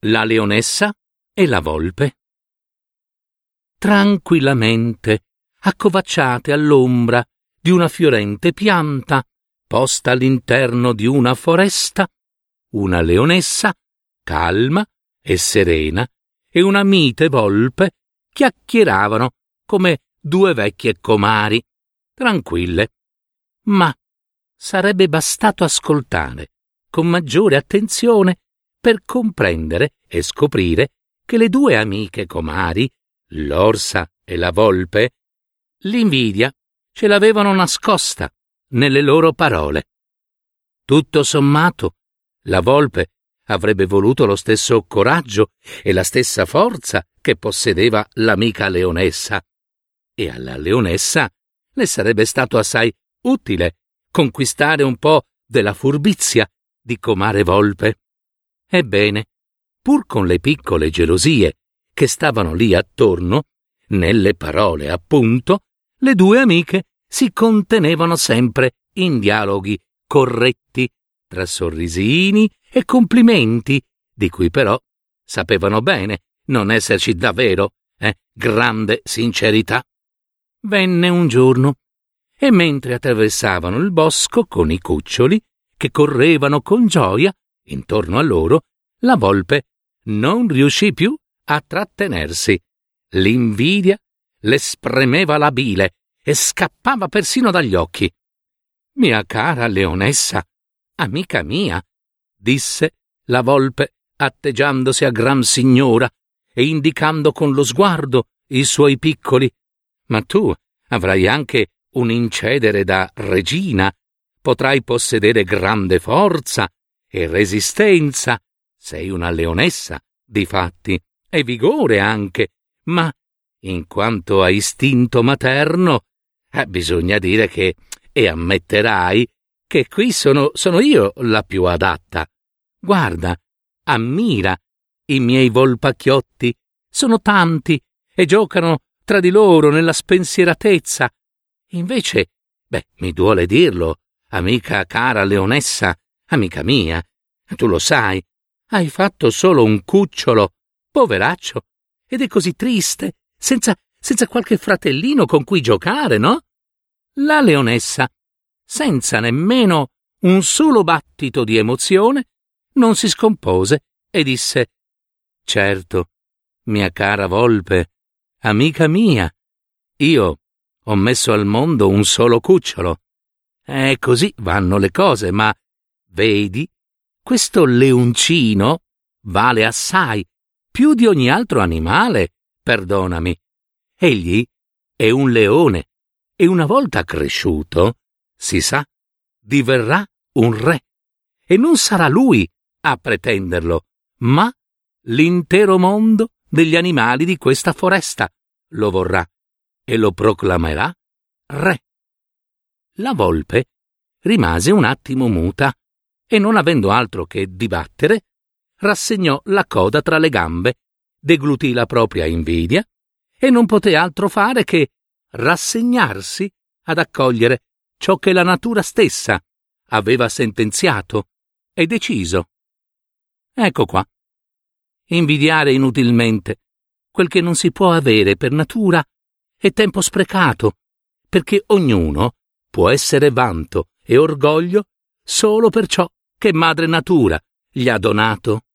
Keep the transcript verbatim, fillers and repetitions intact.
La leonessa e la volpe. Tranquillamente, accovacciate all'ombra di una fiorente pianta, posta all'interno di una foresta, una leonessa, calma e serena, e una mite volpe chiacchieravano come due vecchie comari, tranquille. Ma sarebbe bastato ascoltare con maggiore attenzione per comprendere e scoprire che le due amiche comari, l'orsa e la volpe, l'invidia ce l'avevano nascosta nelle loro parole. Tutto sommato, la volpe avrebbe voluto lo stesso coraggio e la stessa forza che possedeva l'amica leonessa, e alla leonessa le sarebbe stato assai utile conquistare un po' della furbizia di comare volpe. Ebbene, pur con le piccole gelosie che stavano lì attorno, nelle parole appunto, le due amiche si contenevano sempre in dialoghi corretti, tra sorrisini e complimenti, di cui però sapevano bene non esserci davvero eh, grande sincerità. Venne un giorno, e mentre attraversavano il bosco con i cuccioli, che correvano con gioia intorno a loro, la volpe non riuscì più a trattenersi. L'invidia le spremeva la bile e scappava persino dagli occhi. «Mia cara leonessa, amica mia», disse la volpe atteggiandosi a gran signora e indicando con lo sguardo i suoi piccoli, «ma tu avrai anche un incedere da regina, potrai possedere grande forza e resistenza, sei una leonessa, difatti, e vigore anche, ma in quanto a istinto materno, eh, bisogna dire che, e ammetterai, che qui sono, sono io la più adatta. Guarda, ammira i miei volpacchiotti, sono tanti e giocano tra di loro nella spensieratezza. Invece, beh, mi duole dirlo, amica cara leonessa, amica mia, tu lo sai, hai fatto solo un cucciolo, poveraccio, ed è così triste, senza, senza qualche fratellino con cui giocare, no? La leonessa, senza nemmeno un solo battito di emozione, non si scompose e disse: «Certo, mia cara volpe, amica mia, io ho messo al mondo un solo cucciolo. E così vanno le cose, ma, vedi, questo leoncino vale assai, più di ogni altro animale, perdonami. Egli è un leone e una volta cresciuto, si sa, diverrà un re. E non sarà lui a pretenderlo, ma l'intero mondo degli animali di questa foresta lo vorrà e lo proclamerà re». La volpe rimase un attimo muta e, non avendo altro che dibattere, rassegnò la coda tra le gambe, deglutì la propria invidia e non poté altro fare che rassegnarsi ad accogliere ciò che la natura stessa aveva sentenziato e deciso. Ecco qua. Invidiare inutilmente quel che non si può avere per natura è tempo sprecato, perché ognuno può essere vanto e orgoglio solo per ciò che madre natura gli ha donato.